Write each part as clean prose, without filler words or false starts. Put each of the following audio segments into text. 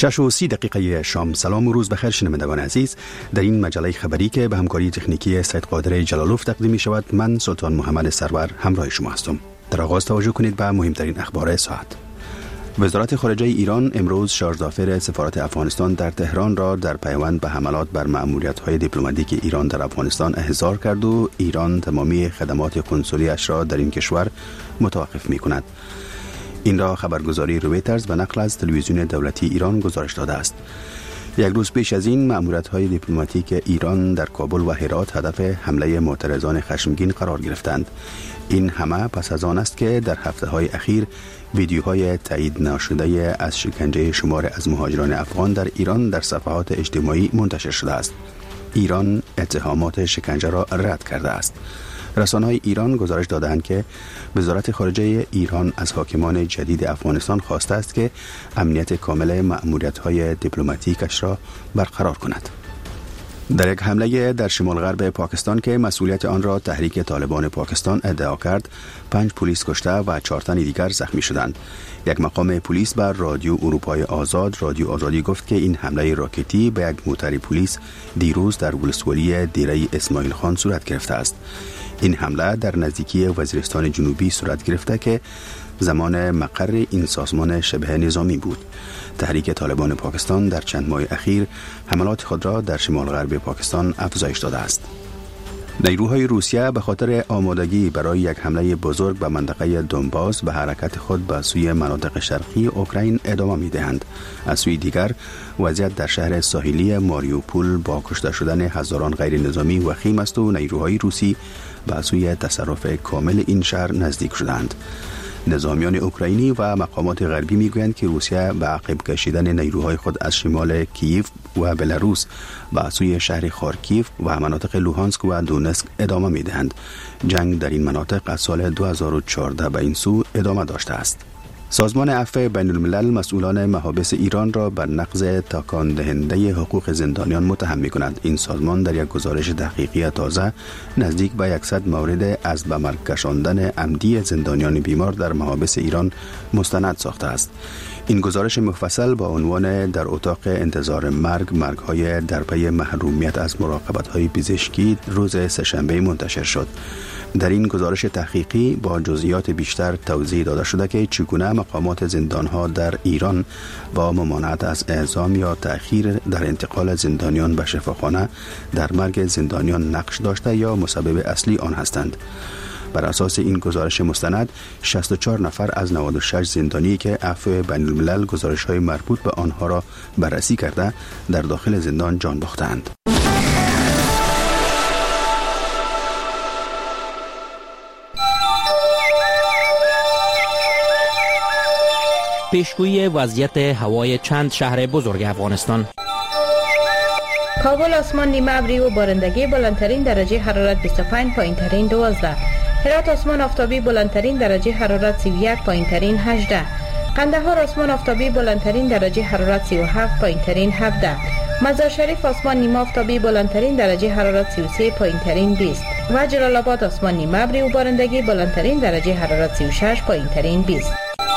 6:30 شام. سلام و روز بخیر شنوندگان عزیز. در این مجله خبری که به همکاری تکنیکی سید قادر جلالوف تقدیم می شود، من سلطان محمد سرور همراه شما هستم. در آغاز توجه کنید به مهمترین اخبار ساعت. وزارت خارجه ایران امروز شارژ سفارت افغانستان در تهران را در پیوند به حملات بر مأموریت‌های دیپلماتیک ایران در افغانستان احضار کرد و ایران تمامی خدمات قنسولی‌اش را در این کشور متوقف می‌کند. این را خبرگزاری رویترز و نقل از تلویزیون دولتی ایران گزارش داده است. یک روز پیش از این مأموریت‌های دیپلماتیک ایران در کابل و هرات هدف حمله معترضان خشمگین قرار گرفتند. این همه پس از آن است که در هفته‌های اخیر ویدیوهای تایید نشده از شکنجه شمار از مهاجران افغان در ایران در صفحات اجتماعی منتشر شده است. ایران اتهامات شکنجه را رد کرده است. رسانه‌های ایران گزارش دادند که وزارت خارجه ایران از حاکمان جدید افغانستان خواسته است که امنیت کامل مأموریت‌های دیپلماتیکش را برقرار کند. در یک حمله در شمال غرب پاکستان که مسئولیت آن را تحریک طالبان پاکستان ادعا کرد، 5 پلیس کشته و 4 تن دیگر زخمی شدند. یک مقام پلیس بر رادیو اروپای آزاد گفت که این حمله راکتی به یک موتر پلیس دیروز در ولسوالی دیره اسماعیل خان صورت گرفته است. این حمله در نزدیکی وزیرستان جنوبی صورت گرفته که زمان مقر این سازمان شبه نظامی بود. تحریک طالبان پاکستان در چند ماه اخیر حملات خود را در شمال غرب پاکستان افزایش داده است. نیروهای روسیه به خاطر آمادگی برای یک حمله بزرگ به منطقه دونباس به حرکت خود به سوی مناطق شرقی اوکراین ادامه می‌دهند. از سوی دیگر وضعیت در شهر ساحلی ماریوپول با کشته شدن هزاران غیر نظامی وخیم است و نیروهای روسی به سوی تصرف کامل این شهر نزدیک شدند. نظامیان اوکراینی و مقامات غربی میگویند که روسیه به عقب کشیدن نیروهای خود از شمال کییف و بلاروس به سوی شهر خارکیف و مناطق لوهانسک و دونسک ادامه میدهند. جنگ در این مناطق از سال 2014 به این سو ادامه داشته است. سازمان عفو بین الملل مسئولان محابس ایران را بر نقض تکان دهنده حقوق زندانیان متهم می‌کند. این سازمان در یک گزارش تحقیقی تازه نزدیک به 100 مورد از به مرگ کشاندن عمدی زندانیان بیمار در محابس ایران مستند ساخته است. این گزارش مفصل با عنوان در اتاق انتظار مرگ‌های در پی محرومیت از مراقبت‌های پزشکی روز سه‌شنبه منتشر شد. در این گزارش تحقیقی با جزئیات بیشتر توضیح داده شده که چگونه مقامات زندانها در ایران با ممانعت از اعزام یا تأخیر در انتقال زندانیان به شفاخانه در مرگ زندانیان نقش داشته یا مسبب اصلی آن هستند. بر اساس این گزارش مستند 64 نفر از 96 زندانی که عفو بین الملل گزارش‌های مربوط به آنها را بررسی کرده در داخل زندان جان باختند. پیشگویی وضعیت هوای چند شهر بزرگ افغانستان. کابل آسمان نیمه ابری و بارندگی، بلندترین درجه حرارت 25، پایینترین 12. هرات آسمان آفتابی، بلندترین درجه حرارت 31، پایینترین 18. قندهار آسمان آفتابی، بلندترین درجه حرارت 37، پایینترین 17. مزار شریف آسمان نیمه آفتابی، بلندترین درجه حرارت 33، پایینترین 20. و جلال آباد آسمان نیمه ابری و بارندگی، بلندترین درجه حرارت 36، پایینترین 20.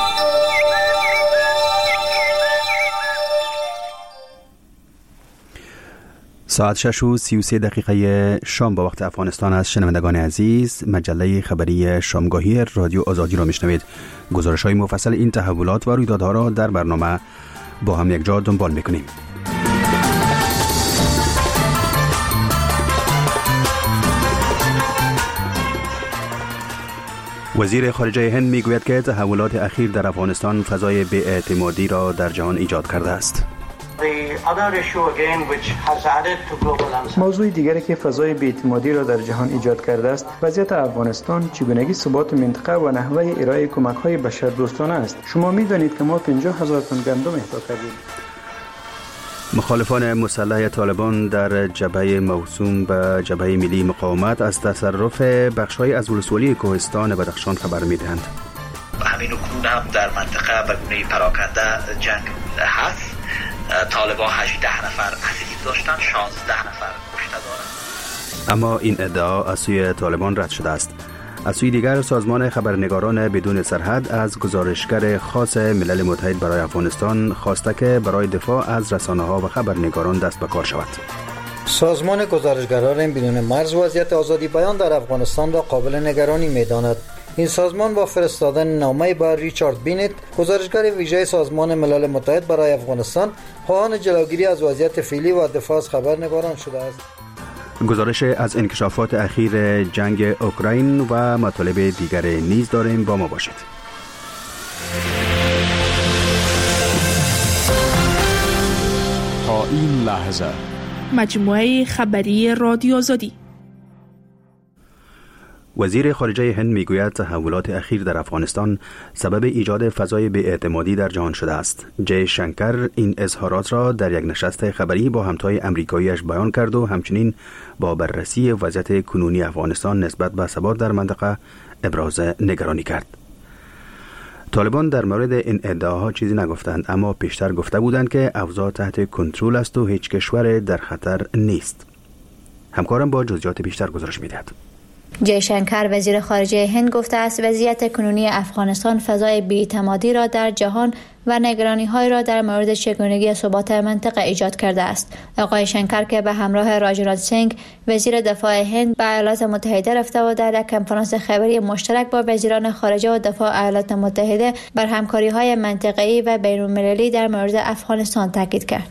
ساعت 6:33 شام با وقت افغانستان است. شنوندگان عزیز، مجله خبری شامگاهی رادیو آزادی را میشنوید. گزارش‌های مفصل این تحولات و رویدادها را در برنامه با هم یک جا دنبال میکنیم. وزیر خارجه هند میگوید که تحولات اخیر در افغانستان فضای بی‌اعتمادی را در جهان ایجاد کرده است. موضوع دیگری که فضای بی‌اعتمادی را در جهان ایجاد کرده است، وضعیت افغانستان، چگونگی ثبات منطقه و نحوه ارائه کمک‌های بشردوستانه است. شما می‌دانید که ما 50,000 تن گندم اهدا کردیم. مخالفان مسلح طالبان در جبهه موسوم به جبهه ملی مقاومت از تصرف بخش‌های از ولسوالی کوهستان بدخشان خبر می‌دهند. همین اکنون هم در منطقه به گونه پراکنده جنگ هست. طالبان 18 نفر اسیر داشتن، 16 نفر کشته دارند. اما این ادعا از سوی طالبان رد شده است. از سوی دیگر سازمان خبرنگاران بدون سرحد از گزارشگر خاص ملل متحد برای افغانستان خواسته که برای دفاع از رسانه‌ها و خبرنگاران دست به کار شود. سازمان گزارشگران بدون مرز وضعیت آزادی بیان در افغانستان را قابل نگرانی می‌داند. این سازمان با فرستادن نامه‌ای به ریچارد بینت، گزارشگر ویژه سازمان ملل متحد برای افغانستان، خواهان جلوگیری از وضعیت فعلی و دفاع از خبرنگاران شده است. گزارش از انکشافات اخیر جنگ اوکراین و مطالب دیگر نیز داریم، با ما باشید. تا این لحظه مجموعه خبری رادیو آزادی. وزیر خارجه هند میگوید تحولات اخیر در افغانستان سبب ایجاد فضای بی‌اعتمادی در جهان شده است. جی شنکر این اظهارات را در یک نشست خبری با همتای امریکایی‌اش بیان کرد و همچنین با بررسی وضعیت کنونی افغانستان نسبت به ثبات در منطقه ابراز نگرانی کرد. طالبان در مورد این ادعاها چیزی نگفتند، اما پیشتر گفته بودند که اوضاع تحت کنترل است و هیچ کشور در خطر نیست. همکارم با جزئیات بیشتر گزارش می‌دهد. جی شنکر وزیر خارجه هند گفته است وضعیت کنونی افغانستان فضای بی‌اعتمادی را در جهان و نگرانی‌های را در مورد چگونگی ثبات منطقه ایجاد کرده است. آقای شنکر که به همراه راجنات سینگ وزیر دفاع هند به ایالات متحده رفته و در یک کنفرانس خبری مشترک با وزیران خارجه و دفاع ایالات متحده بر همکاری‌های منطقه‌ای و بین‌المللی در مورد افغانستان تاکید کرد.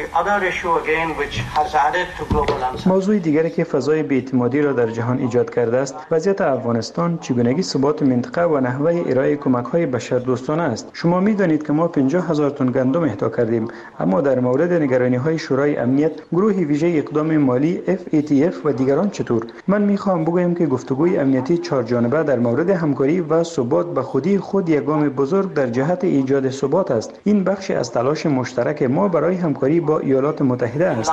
موضوع دیگری که فضای بی‌اعتمادی را در جهان ایجاد کرده است، وضعیت افغانستان، چگونگی ثبات منطقه و نحوه ارائه کمک‌های بشردوستانه است. شما می‌دانید که ما 50,000 تن گندم اهدا کردیم، اما در مورد نگرانی‌های شورای امنیت، گروه ویژه اقدام مالی FATF و دیگران چطور؟ من می‌خواهم بگویم که گفتگوی امنیتی چهارجانبه در مورد همکاری و ثبات به خود یک گام بزرگ در جهت ایجاد ثبات است. این بخشی از تلاش مشترک ما برای همکاری با ایالات متحده است.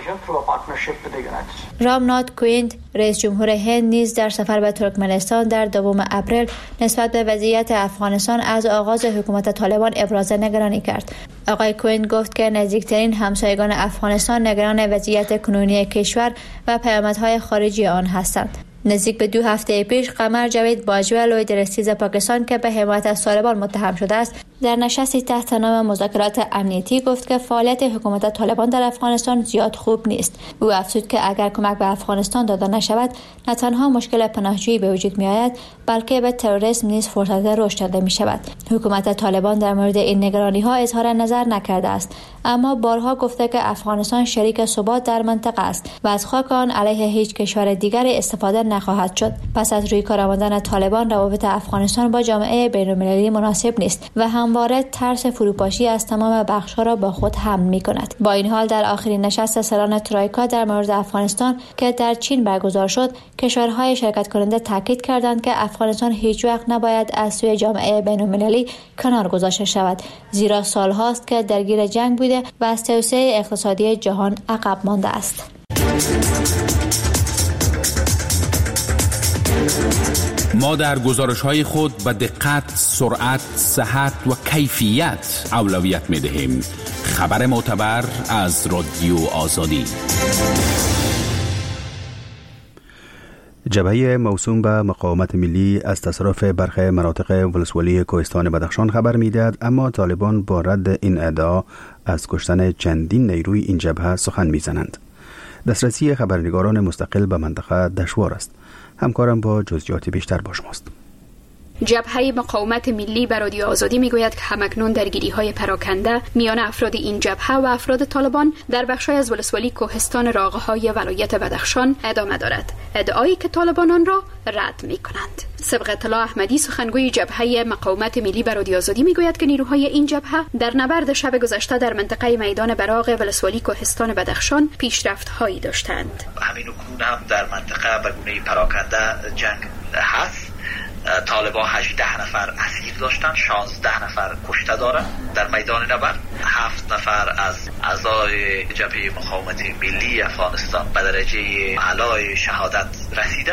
رامنات کویند، رئیس جمهور هند نیز در سفر به ترکمنستان در 2 اپریل نسبت به وضعیت افغانستان از آغاز حکومت طالبان ابراز نگرانی کرد. آقای کویند گفت که نزدیکترین همسایگان افغانستان نگران وضعیت کنونی کشور و پیامدهای خارجی آن هستند. نزدیک به 2 هفته پیش قمر جاوید باجوه لوی درستیز پاکستان که به حمایت از طالبان متهم شده است، در نشستی تحت نام مذاکرات امنیتی گفت که فعالیت حکومت طالبان در افغانستان زیاد خوب نیست. او افزود که اگر کمک به افغانستان داده نشود، نه تنها مشکل پناهجویی به وجود می آید، بلکه به تروریسم نیز فرصت رشد داده می شود. حکومت طالبان در مورد این نگرانی ها اظهار نظر نکرده است، اما بارها گفته که افغانستان شریک ثبات در منطقه است و از خاک آن علیه هیچ کشور دیگری استفاده نخواهد شد. پس از روی کار آوردن طالبان، روابط افغانستان با جامعه بین‌المللی مناسب نیست و همواره ترس فروپاشی از تمام بخش‌ها را با خود حمل می‌کند. با این حال در آخرین نشست سران ترویکا در مورد افغانستان که در چین برگزار شد، کشورهای شرکت کننده تاکید کردند که افغانستان هیچ وقت نباید از سوی جامعه بین‌المللی کنار گذاشته شود، زیرا سال‌هاست که درگیر جنگ بوده و از توسعه اقتصادی جهان عقب مانده است. ما در گزارش‌های خود به دقت، سرعت، صحت و کیفیت اولویت می‌دهیم. خبر معتبر از رادیو آزادی. جبهه موسوم به مقاومت ملی از تصرف برخی مناطق ولسوالی کوهستان بدخشان خبر می‌دهد، اما طالبان با رد این ادعا از کشتن چندین نیروی این جبهه سخن می‌زنند. دسترسی خبرنگاران مستقل به منطقه دشوار است. همکارم با جزئیات بیشتر با شماست. جبهه مقاومت ملی بر رادیو آزادی میگوید که همکنون درگیری‌های پراکنده میان افراد این جبهه و افراد طالبان در بخش‌های از ولسوالی کوهستان راغهای ولایت بدخشان ادامه دارد، ادعایی که طالبان آن را رد می‌کنند. سبق اطلاع احمدی، سخنگوی جبهه مقاومت ملی بر رادیو آزادی میگوید که نیروهای این جبهه در نبرد شب گذشته در منطقه میدان براق ولسوالی کوهستان بدخشان پیشرفت‌هایی داشتند. همین اکنون هم در منطقه به گونه پراکنده جنگ هست. طالبان 18 نفر اسیر داشتن، 16 نفر کشته دارند در میدان نبرد. 7 نفر از اعضای جبهه مقاومت ملی افغانستان به درجه اعلای شهادت رسیدند.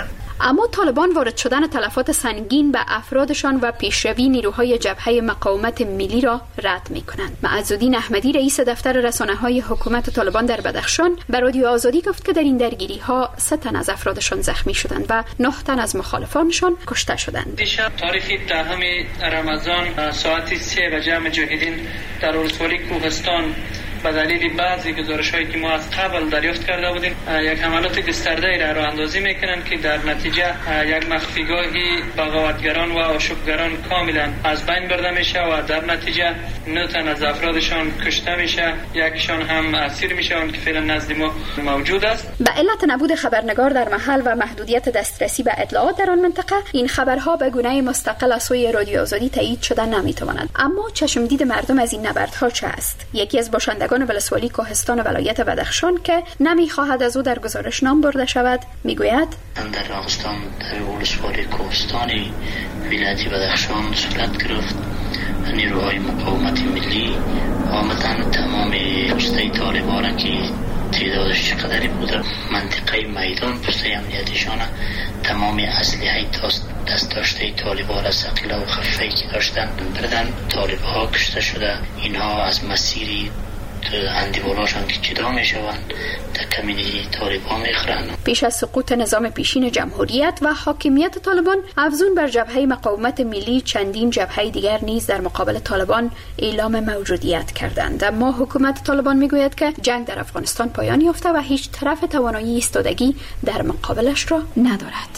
اما طالبان وارد شدن تلفات سنگین به افرادشان و پیشروی نیروهای جبهه مقاومت ملی را رد می‌کنند. معزالدین احمدی رئیس دفتر رسانه‌های حکومت طالبان در بدخشان به رادیو آزادی گفت که در این درگیری‌ها 3 تن از افرادشان زخمی شدند و 9 تن از مخالفانشان کشته شدند. دیشب تاریخ دهم رمضان ساعت 3 بجه مجاهدین در ولسوالی کوهستان به دلیل بعضی گزارش‌هایی که ما از قبل دریافت کرده بودیم یک حملات گسترده‌ای را راه‌اندازی می‌کنند که در نتیجه یک مخفیگاهی بغاوتگران و آشوبگران کاملا از بین برده میشه و در نتیجه 9 تن از افرادشان کشته میشه، یکشان هم اسیر میشوند که فعلا نزد ما موجود است. به علت نبود خبرنگار در محل و محدودیت دسترسی به اطلاعات در آن منطقه، این خبرها به گونه مستقل از سوی رادیو آزادی تایید شده نمی‌تواند. اما چشمدید مردم از این نبردها چه است؟ یکی از باشندگان ولسوالی کوهستان ولایت بدخشان که نمی‌خواهد از او در گزارش نام برده شود میگوید در راغستان در ولسوالی کوهستان ولایت بدخشان صورت گرفت. نیروهای مقاومت ملی آمدن تمام پسته طالبان که تعدادش چقدری بوده منطقه میدان پسته امنیتیشان تمام اسلحه دست داشته طالبان از ثقیله و خفیفی که داشتن بردن. طالبها کشته شده. اینها از مسیری اندیوالاشان که جدا می شوند در کمینی طالبان میخرند. پیش از سقوط نظام پیشین جمهوریت و حاکمیت طالبان، افزون بر جبهه مقاومت ملی چندین جبهه دیگر نیز در مقابل طالبان اعلام موجودیت کردند. اما حکومت طالبان میگوید که جنگ در افغانستان پایان یافته و هیچ طرف توانایی ایستادگی در مقابلش را ندارد.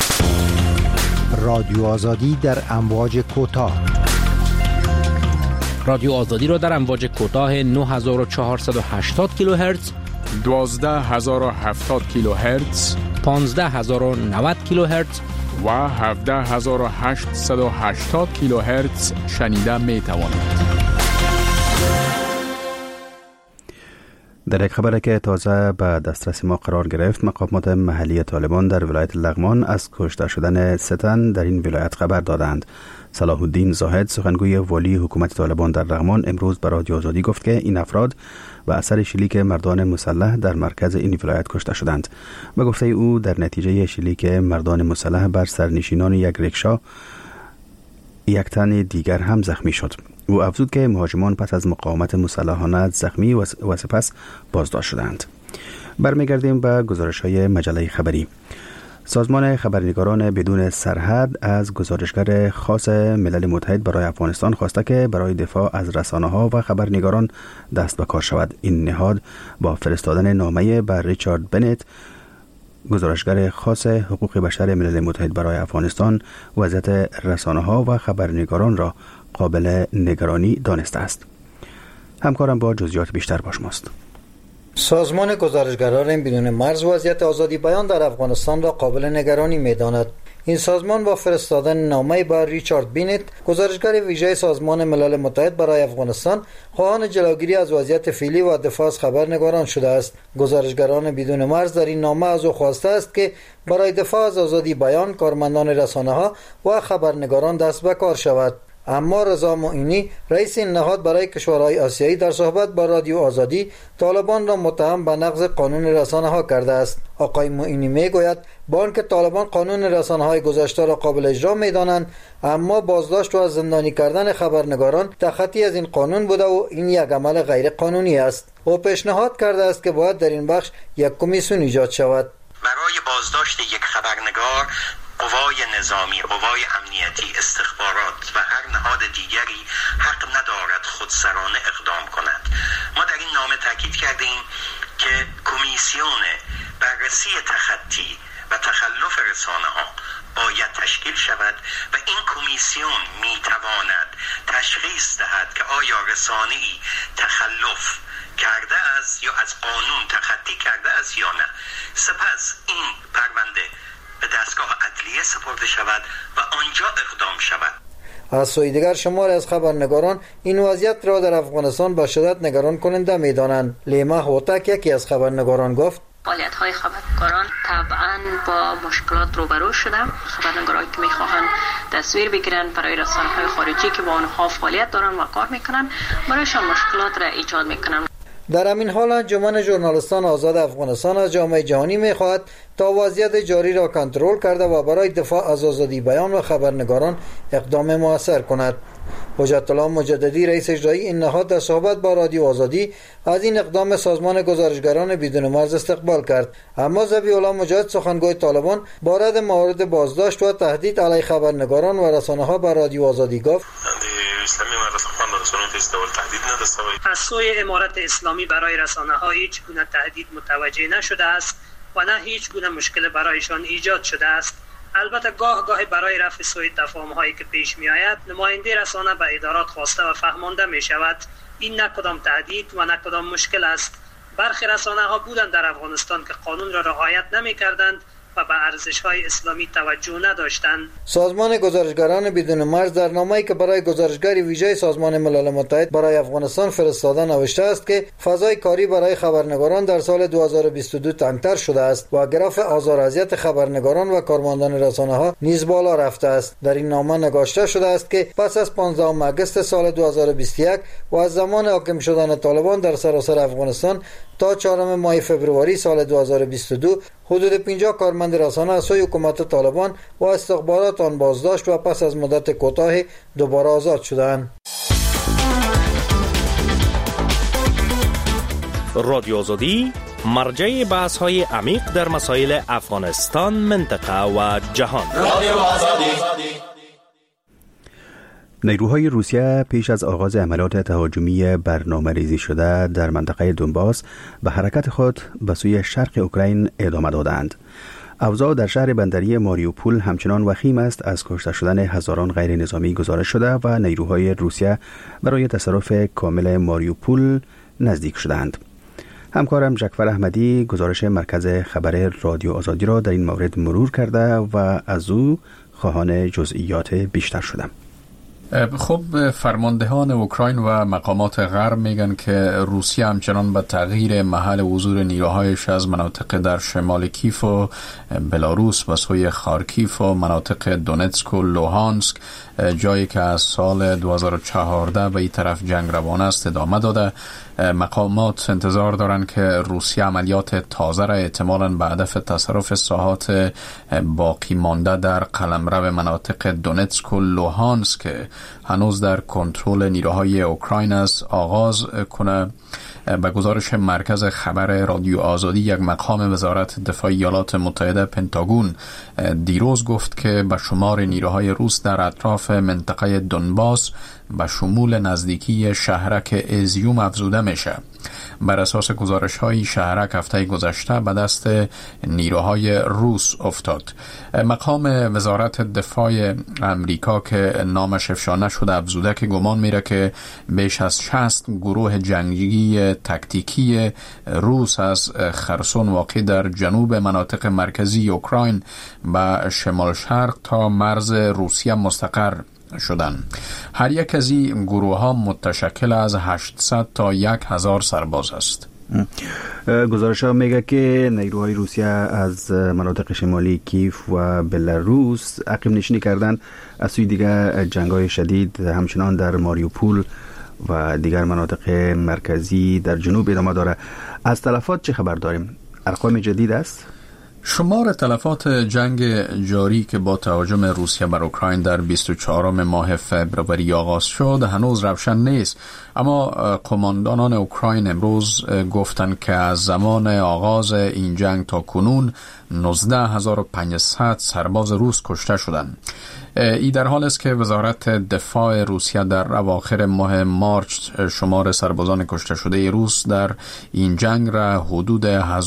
رادیو آزادی در امواج کوتاه. رادیو آزادی را در امواج کوتاه 9480 کیلوهرتز، 12070 کیلوهرتز، 15090 کیلوهرتز و 17880 کیلوهرتز شنیده می توانید. در یک خبر که تازه به دسترس ما قرار گرفت، مقامات محلی طالبان در ولایت لغمان از کشته شدن 3 تن در این ولایت خبر دادند. صلاح الدین زاهد، سخنگوی والی حکومت طالبان در لغمان، امروز به رادیو آزادی گفت که این افراد به اثر شلیک مردان مسلح در مرکز این ولایت کشته شدند. به گفته او در نتیجه شلیک مردان مسلح بر سرنشینان یک رکشا 1 تن دیگر هم زخمی شد. او افزود که مهاجمان پس از مقاومت مسلحانه زخمی و سپس بازداشت شدند. برمیگردیم به گزارش‌های مجله خبری. سازمان خبرنگاران بدون سرحد از گزارشگر خاص ملل متحد برای افغانستان خواسته که برای دفاع از رسانه‌ها و خبرنگاران دست به کار شود. این نهاد با فرستادن نامه بر ریچارد بنت، گزارشگر خاص حقوق بشر ملل متحد برای افغانستان، وضعیت رسانه‌ها و خبرنگاران را قابل نگرانی دانسته است. همکارم با جزئیات بیشتر با شماست. سازمان گزارشگران بدون مرز وضعیت آزادی بیان در افغانستان را قابل نگرانی می‌داند. این سازمان با فرستادن نامه‌ای بر ریچارد بینت، گزارشگر ویژه سازمان ملل متحد برای افغانستان، خواهان جلوگیری از وضعیت فعلی و دفاع از خبرنگاران شده است. گزارشگران بدون مرز در این نامه از او خواسته است که برای دفاع از آزادی بیان کارمندان رسانه‌ها و خبرنگاران دست به کار شود. اما رضا معینی، رئیس این نهاد برای کشورهای آسیایی، در صحبت با رادیو آزادی طالبان را متهم به نقض قانون رسانه‌ها کرده است. آقای معینی میگوید با آنکه طالبان قانون رسانه‌های گذشته را قابل اجرا می‌دانند، اما بازداشت و از زندانی کردن خبرنگاران تخطی از این قانون بوده و این یک عمل غیر قانونی است. او پیشنهاد کرده است که باید در این بخش یک کمیسیون ایجاد شود. برای بازداشت یک خبرنگار قوای نظامی، قوای امنیتی، استخبارات و هر نهاد دیگری حق ندارد خودسرانه اقدام کند. ما در این نامه تاکید کردیم که کمیسیون بررسی تخطی و تخلف رسانه‌ها باید تشکیل شود و این کمیسیون میتواند تشخیص دهد که آیا رسانه‌ای تخلف کرده است یا از قانون تخطی کرده است یا نه. سپس این پرونده به دستگاه عدلیه سپرده شود و آنجا اقدام شود. از سوی دیگر شماری از خبرنگاران این وضعیت را در افغانستان با شدت نگران کننده می‌دانند. لیما هوتک، یکی از خبرنگاران، گفت فعالیت‌های خبرنگاران طبعاً با مشکلات روبرو شدن. خبرنگارایی که می‌خواهند تصویر بگیرن برای رسانه‌های خارجی که با آنها فعالیت دارن و کار می‌کنن، برایشان مشکلات را ایجاد می‌کنن. در همین حال انجمن ژورنالیستان آزاد افغانستان از جامعه جهانی می‌خواهد تا وضعیت جاری را کنترل کرده و برای دفاع از آزادی بیان و خبرنگاران اقدام موثر کند. حجت الله مجددی رئیس اجرایی این نهاد در صحبت با رادیو آزادی از این اقدام سازمان گزارشگران بدون مرز استقبال کرد، اما ذبیح الله مجاهد سخنگوی طالبان بارد موارد بازداشت و تهدید علیه خبرنگاران و رسانه‌ها بر رادیو آزادی گفت از سوی امارت اسلامی برای رسانه‌ها هیچ گونه تهدید متوجه نشده است و نه هیچ گونه مشکل برایشان ایجاد شده است. البته گاه برای رفع سوء تفاهم‌هایی که پیش می‌آید نماینده رسانه به ادارات خواسته و فهمانده می‌شود این نه کدام تهدید و نه کدام مشکل است. برخی رسانه‌ها بودند در افغانستان که قانون را رعایت نمی‌کردند و به ارزش‌های اسلامی توجه نداشتند. سازمان گزارشگران بدون مرز در نامه‌ای که برای گزارشگر ویژه سازمان ملل متحد برای افغانستان فرستاده نوشته است که فضای کاری برای خبرنگاران در سال 2022 تنگتر شده است و گراف آزار و اذیت خبرنگاران و کارمندان رسانه‌ها نیز بالا رفته است. در این نامه نگاشته شده است که پس از 15 آگوست سال 2021 و از زمان حاکم شدن طالبان در سراسر افغانستان تا 4 ماه فوریه سال 2022 حدود 50 کارمند رسانه از سوی حکومت طالبان و استخبارات آن بازداشت و پس از مدت کوتاه دوباره آزاد شدند. رادیو آزادی مرجع بحث‌های عمیق در مسائل افغانستان، منطقه و جهان. رادیو آزادی. نیروهای روسیه پیش از آغاز عملیات تهاجمی برنامه‌ریزی شده در منطقه دونباس به حرکت خود به سوی شرق اوکراین ادامه دادند. اوضاع در شهر بندری ماریوپول همچنان وخیم است. از کشته شدن هزاران غیر نظامی گزارش شده و نیروهای روسیه برای تصرف کامل ماریوپول نزدیک شدند. همکارم جعفر احمدی گزارش مرکز خبر رادیو آزادی را در این مورد مرور کرده و از او خواهان جزئیات بیشتر شدم. خب، فرماندهان اوکراین و مقامات غرب میگن که روسیه همچنان به تغییر محل حضور نیروهایش از مناطق در شمال کیف و بلاروس و سوی خارکیف و مناطق دونتسک و لوهانسک، جایی که از سال 2014 به این طرف جنگ روان است، ادامه داده. مقامات انتظار دارند که روسیه عملیات تازه را احتمالاً به هدف تصرف ساحات باقی مانده در قلمرو مناطق دونتسک و لوهانسک هنوز در کنترل نیروهای اوکراین است آغاز کنه. به گزارش مرکز خبر رادیو آزادی، یک مقام وزارت دفاع ایالات متحده پنتاگون دیروز گفت که به شمار نیروهای روس در اطراف منطقه دونباس به شمول نزدیکی شهرک ازیوم افزوده میشه. بر اساس گزارش‌های شهرک هفته گذشته به دست نیروهای روس افتاد. مقام وزارت دفاع امریکا که نامش افشا نشده افزوده که گمان میره که بیش از 60 گروه جنگی تکتیکی روس از خرسون واقع در جنوب مناطق مرکزی اوکراین به شمال شرق تا مرز روسیه مستقر شدن. هر یک از این گروه ها متشکل از 800 تا 1000 سرباز است. گزارش ها میگه که نیروهای روسیه از مناطق شمالی کیف و بلاروس عقب نشینی کردند. از سوی دیگر جنگ‌های شدید همچنان در ماریوپول و دیگر مناطق مرکزی در جنوب ادامه داره. از تلفات چه خبر داریم؟ ارقام جدید است؟ شمار تلفات جنگ جاری که با تهاجم روسیه بر اوکراین در 24 ماه فوریه آغاز شد هنوز روشن نیست، اما قماندانان اوکراین امروز گفتند که از زمان آغاز این جنگ تا کنون 19500 سرباز روس کشته شدند. ای در حال است که وزارت دفاع روسیه در اواخر ماه مارچ شمار سربازان کشته شده روس در این جنگ را حدود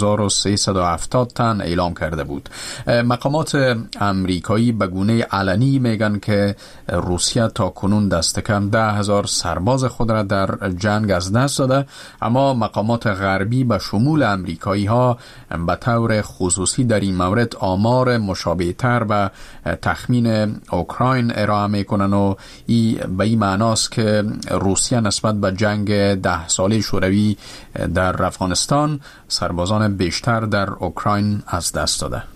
1370 تن اعلام کرده بود. مقامات امریکایی به گونه علنی میگن که روسیه تا کنون دست کم 10,000 سرباز خود را در جنگ از دست داده، اما مقامات غربی به شمول امریکایی ها به طور خصوصی در این مورد آمار مشابه تر به تخمین اوکراین ارائه میکنن و به این معناست که روسیه نسبت به جنگ 10 ساله شوروی در افغانستان سربازان بیشتر در اوکراین از دست داده.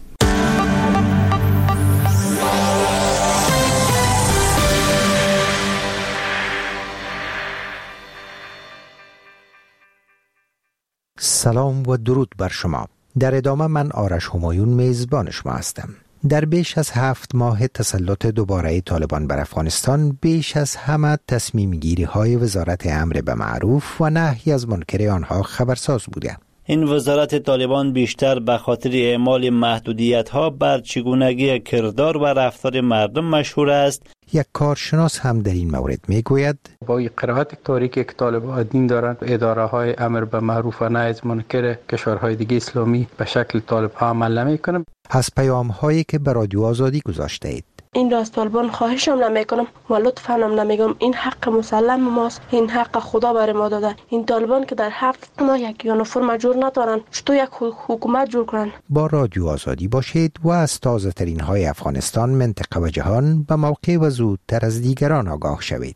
سلام و درود بر شما. در ادامه من آرش همایون میزبان شما هستم. در بیش از 7 ماه تسلط دوباره طالبان بر افغانستان، بیش از همه تصمیم گیری های وزارت امر به معروف و نهی از منکر آنها خبرساز بوده. این وزارت طالبان بیشتر به خاطر اعمال محدودیت‌ها بر چگونگی کردار و رفتار مردم مشهور است. یک کارشناس هم در این مورد میگوید با قرائت تاریکی که طالبان دین دارند، اداره های امر به معروف و نهی از منکر کشورهای دیگه اسلامی به شکل طالبان عمل نمی‌کنند. از پیام هایی که به رادیو آزادی گذاشته اید. این را از طالبان خواهشم نمیکنم و لطفاً هم نمیگم. این حق مسلم ماست، این حق خدا بر ما داده. این طالبان که در 7 ماه یک یونیفرم جور ندارن، چطور یک حکومت جور کنن؟ با رادیو آزادی باشید و از تازه ترین های افغانستان، منطقه و جهان به موقع و زودتر از دیگران آگاه شوید.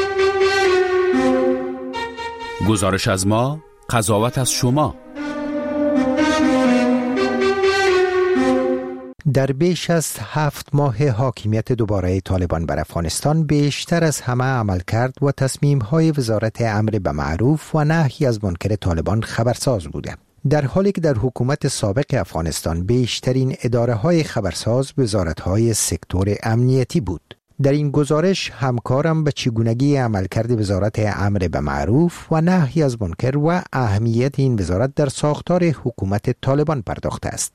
گزارش از ما، قضاوت از شما. در بیش از 7 ماه حاکمیت دوباره طالبان بر افغانستان، بیشتر از همه عمل کرد و تصمیم‌های وزارت امر به معروف و نهی از منکر طالبان خبرساز بوده. در حالی که در حکومت سابق افغانستان بیشترین اداره‌های خبرساز وزارت‌های سکتور امنیتی بود. در این گزارش همکارم به چگونگی عملکرد وزارت امر به معروف و نهی از منکر و اهمیت این وزارت در ساختار حکومت طالبان پرداخته است.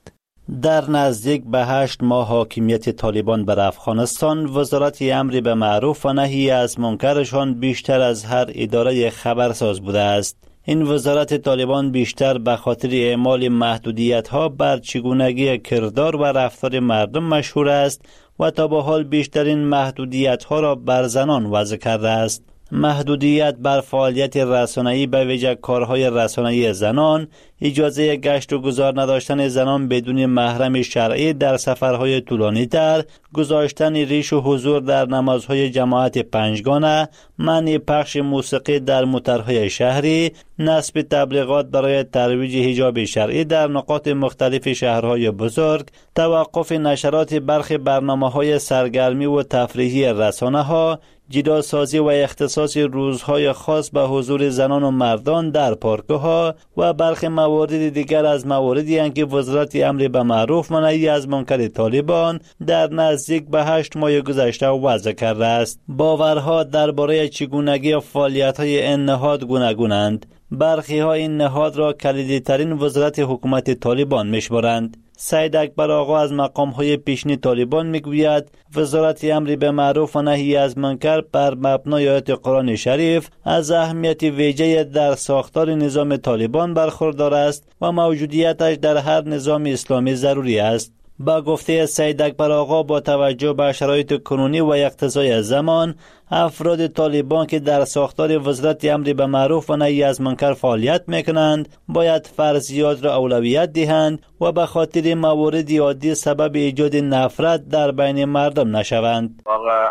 در نزدیک به 8 ماه حاکمیت طالبان بر افغانستان، وزارت امر به معروف و نهی از منکرشان بیشتر از هر اداره خبرساز بوده است. این وزارت طالبان بیشتر به خاطر اعمال محدودیت‌ها بر چگونگی کردار و رفتار مردم مشهور است و تا به حال بیشترین محدودیت‌ها را بر زنان وضع کرده است. محدودیت بر فعالیت رسانه‌ای به ویژه کارهای رسانه‌ای زنان، اجازه گشت و گذار نداشتن زنان بدون محرم شرعی در سفرهای طولانی‌تر، گذاشتن ریش و حضور در نمازهای جماعت پنجگانه، منع پخش موسیقی در موترهای شهری، نصب تبلیغات برای ترویج حجاب شرعی در نقاط مختلف شهرهای بزرگ، توقف نشرات برخی برنامه‌های سرگرمی و تفریحی رسانه‌ها، جداسازی و اختصاص روزهای خاص به حضور زنان و مردان در پارک‌ها و برخی موارد دیگر از مواردی که وزارت امر به معروف و نهی از منکر طالبان در نزدیک به 8 ماه گذشته وضع کرده است. باورها درباره چگونگی فعالیت‌های این نهاد گوناگونند. برخی ها این نهاد را کلیدی ترین وزارت حکومت طالبان می‌شمارند. سید اکبر آقا از مقام‌های پیشین طالبان میگوید وزارت امر به معروف و نهی از منکر بر مبنای آیات قرآن شریف از اهمیت ویژه در ساختار نظام طالبان برخوردار است و موجودیتش در هر نظام اسلامی ضروری است. با گفته سید اکبر آقا، با توجه به شرایط کنونی و اقتضای زمان، افراد طالبان که در ساختار وزارت امر به معروف و نهی از منکر فعالیت میکنند باید فرضیات را اولویت دهند و به خاطر موارد عادی سبب ایجاد نفرت در بین مردم نشوند.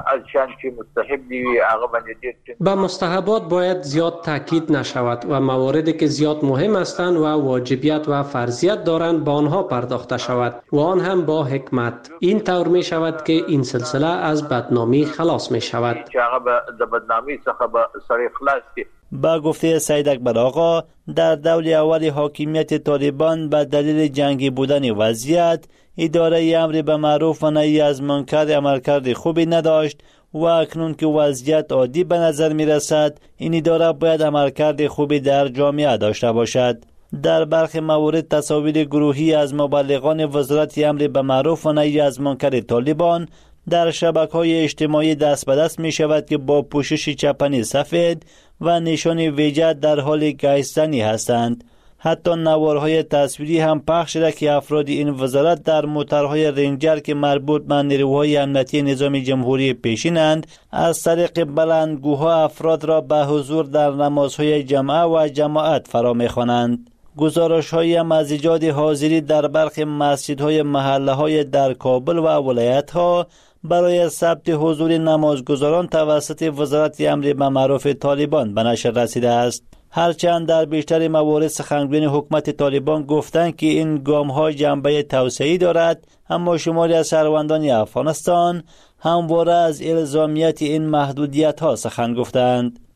به مستحبات باید زیاد تاکید نشود و مواردی که زیاد مهم هستند و واجبیت و فرضیت دارند به آنها پرداخته شود و آن هم با حکمت. این طور می شود که این سلسله از بدنامی خلاص می شود. با گفته سید اکبر آقا، در دور اول حاکمیت طالبان به دلیل جنگی بودن وضعیت، اداره امر به معروف و نهی از منکر عملکرد خوبی نداشت و اکنون که وضعیت عادی به نظر می رسد، این اداره باید عملکرد خوبی در جامعه داشته باشد. در برخی موارد تصاویر گروهی از مبلغان وزارت امر به معروف و نهی از منکر طالبان در شبکه‌های اجتماعی دست به دست می شود که با پوشش چپنی سفید و نشان ویژه در حال گشتنی هستند. حتی نوارهای تصویری هم پخش شده که افراد این وزارت در موترهای رنجر که مربوط به نیروهای امنیتی نظام جمهوری پیشینند، از طریق بلندگوها افراد را به حضور در نمازهای جمعه و جماعت فرا می‌خوانند. گزارش‌هایی هم از ایجاد حاضری در برخی مسجدهای محله‌های در کابل و ولایت‌ها برای ثبت حضور نمازگزاران توسط وزارت امر به معروف طالبان به نشر رسیده است. هرچند در بیشتر موارد سخنگویان حکومت طالبان گفتند که این گام‌ها جنبه توسعه‌ای دارد، اما شماری از شهروندان افغانستان همواره از الزامیت این محدودیت‌ها سخن گفتند.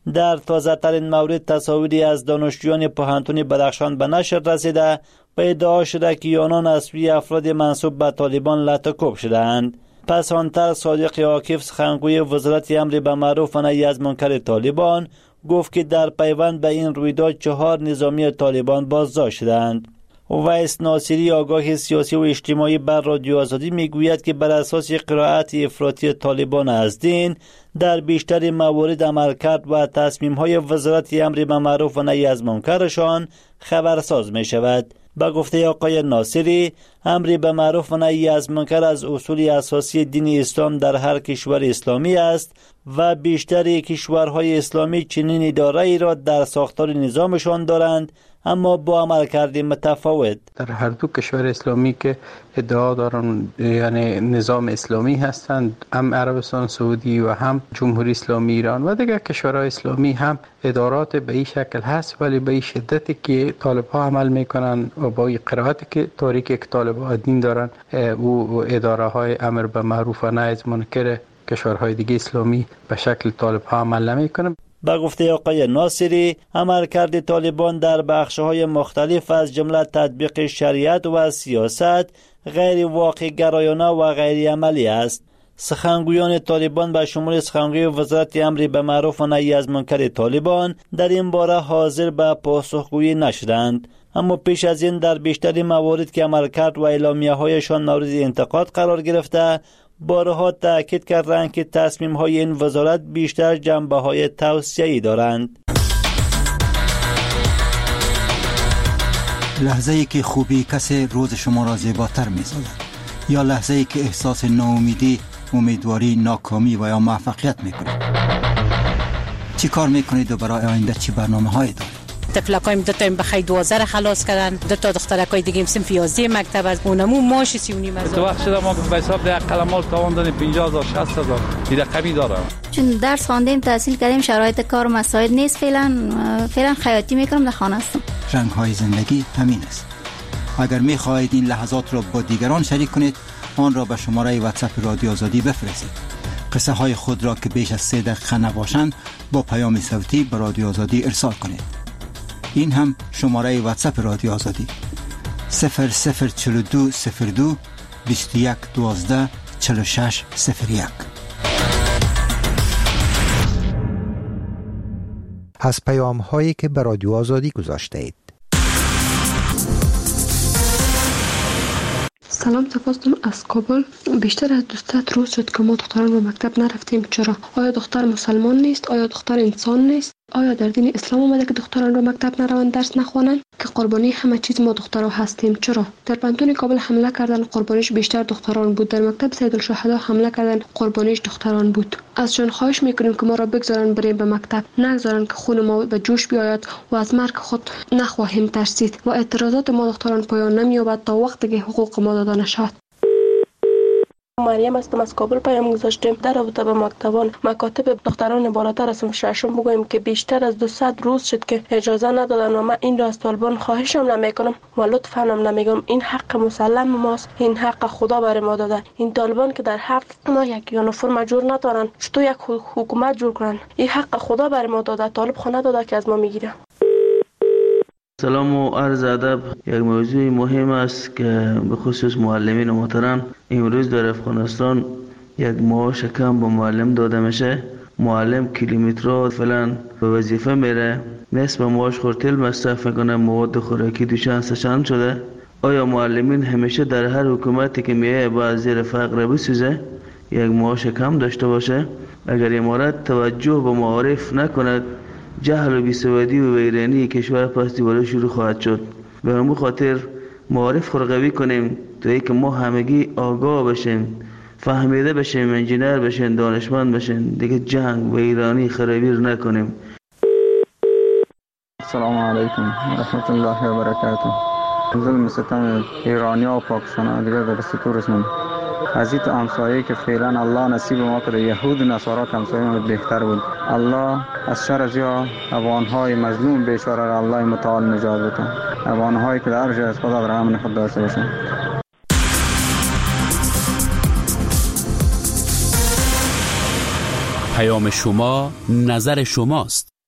در تازه ترین مورد تصاویری از دانشجویان پوهنتون بدخشان به نشر رسیده و ادعا شده که آنان از سوی افراد منسوب به طالبان لطکوب شدند. پس آنتر صادق عاکف سخنگوی وزارت امر به معروف و نهی از منکر طالبان گفت که در پیوند به این رویداد 4 نظامی طالبان بازداشت شدند. ویس ناصری آگاه سیاسی و اجتماعی بر رادیو آزادی میگوید که بر اساس قرائت افراطی طالبان از دین در بیشتر موارد عملکرد و تصمیم‌های وزارت امر به معروف و نهی از منکرشان خبرساز می شود. با گفته آقای ناصری، امر به معروف و نهی از منکر از اصول اساسی دین اسلام در هر کشور اسلامی است و بیشتر کشورهای اسلامی چنین اداره‌ای را در ساختار نظامشان دارند، اما با عملکرد متفاوت. در هر دو کشور اسلامی که ادعا دارن یعنی نظام اسلامی هستند، هم عربستان سعودی و هم جمهوری اسلامی ایران و دیگر کشورهای اسلامی هم ادارات به این شکل هست، ولی به این شدتی که طالب ها عمل میکنن و با این قرائتی که تاریکی که طالب ها دین دارن و اداره های امر به معروف و نهی از منکر کشورهای دیگه اسلامی به شکل طالب ها عمل نمیکنن. با گفته آقای ناصری، عملکرد طالبان در بخش‌های مختلف از جمله تطبیق شریعت و سیاست غیر واقع گرایانه و غیر عملی است. سخنگویان طالبان به شمول سخنگوی وزارت امر به معروف و نهی از منکر طالبان در این باره حاضر به پاسخگویی نشدند، اما پیش از این در بیشتر موارد که عملکرد و اعلامیه‌هایشان مورد انتقاد قرار گرفته، بارها تأکید کردند که تصمیم‌های این وزارت بیشتر جنبه‌های توصیه‌ای دارند. لحظه‌ای که خوبی کسی روز شما را زیباتر می‌سازد، یا لحظه‌ای که احساس ناامیدی، امیدواری، ناکامی و یا موفقیت می‌کنید. چی کار می‌کنید و برای آینده چی برنامه‌هایی دارید؟ طفلکایم 2 تا بخی 12 خلاص کردن، 2 تا دخترکای دیگه صنف 11 مکتب از اونمو ماش 3.5 تو وقت شده ما به حساب ده قلمال تاوان دادیم 50000 60000 دیگه کمی دارم. چون درس خواندیم، تحصیل کردیم، شرایط کار مساعد نیست، فعلا خیاطی میکنم، در خانه هستم. رنگ‌های زندگی همین است. اگر می‌خواهید این لحظات را با دیگران شریک کنید، آن را به شماره واتساپ رادیو آزادی بفرستید. قصه های خود را که بیش از 3 دقیقه نباشند با پیام صوتی به رادیو آزادی ارسال کنید. این هم شماره واتساپ رادیو آزادی 004202 21 12 46 01. از پیام هایی که به رادیو آزادی گذاشته اید. سلام، تفاصیل از کابل. بیشتر از 200 روز شد که ما دختران به مکتب نرفتیم. چرا؟ آیا دختر مسلمان نیست؟ آیا دختر انسان نیست؟ آیا در دین اسلام اومده که دختران به مکتب نروند، درس نخوانند؟ که قربانی همه چیز ما دخترها هستیم. چرا؟ در پانتون کابل حمله کردن، قربانیش بیشتر دختران بود. در مکتب سیدالشهدا حمله کردن، قربانیش دختران بود. ازشان خواهش میکنیم که ما را بگذارن بریم به مکتب، نگذارن که خون ما به جوش بیاید و از مرگ خود نخواهیم ترسید و اعتراضات ما دختران پایان نمییابد تا وقتی که حقوق ما داده نشود. مریم هستم، از کابل پیام گذاشتیم در رابطه با مکتبان. مکاتب دختران بالاتر از صنف ششم بگویم که بیشتر از 200 روز شد که اجازه ندادن و من این را از طالبان خواهشم نمیکنم و لطفا هم نمیگم. این حق مسلم ماست، این حق خدا بر ما داده. این طالبان که در 7 ماه یک یونیفرم جور ندارن، چطور یک حکومت جور کنن؟ این حق خدا بر ما داده، طالب خو نداده که از ما میگیره. سلام و عرض ادب. یک موضوع مهم است که به خصوص معلمین محترم، امروز در افغانستان یک معاش کم به معلم داده میشه. معلم کیلومترها فعلا به وظیفه میره، نصف معاش خورتل مصرف میکنه، مواد خوراکی دوچند سه‌چند شده. آیا معلمین همیشه در هر حکومتی که میایه باید زیر فقر بسوزه، یک معاش کم داشته باشه؟ اگر امارت توجه به معارف نکند، جهل و بیسوادی و ویرانی کشور پس دیواره شروع خواهد شد. به همون خاطر معارف خود قوی کنیم تا اینکه ما همگی آگاه بشیم، فهمیده بشیم، انجینر بشیم، دانشمند بشیم، دیگه جنگ و ایرانی خرابی رو نکنیم. السلام علیکم و رحمت الله و برکاته. ظلم ستم ایرانی و پاکستان دیگه در ستورشون از این همسایه که فعلا الله نصیب ما کرده، یهود و نصارا که همسایه ما بهتر بود. الله از شر از یا افغانهای مظلوم بیچاره را الله متعال نجات بده. افغانهایی که در جای از خدا در امن خود داشته باشند. پیام شما نظر شماست.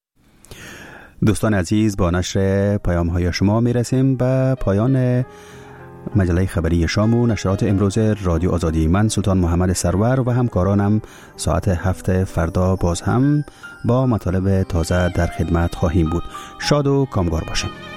دوستان عزیز، با نشر پیام های شما می رسیم به پایان مجله خبری شام و نشرات امروز رادیو آزادی. من سلطان محمد سرور و همکارانم ساعت 7 فردا باز هم با مطالب تازه در خدمت خواهیم بود. شاد و کامگار باشیم.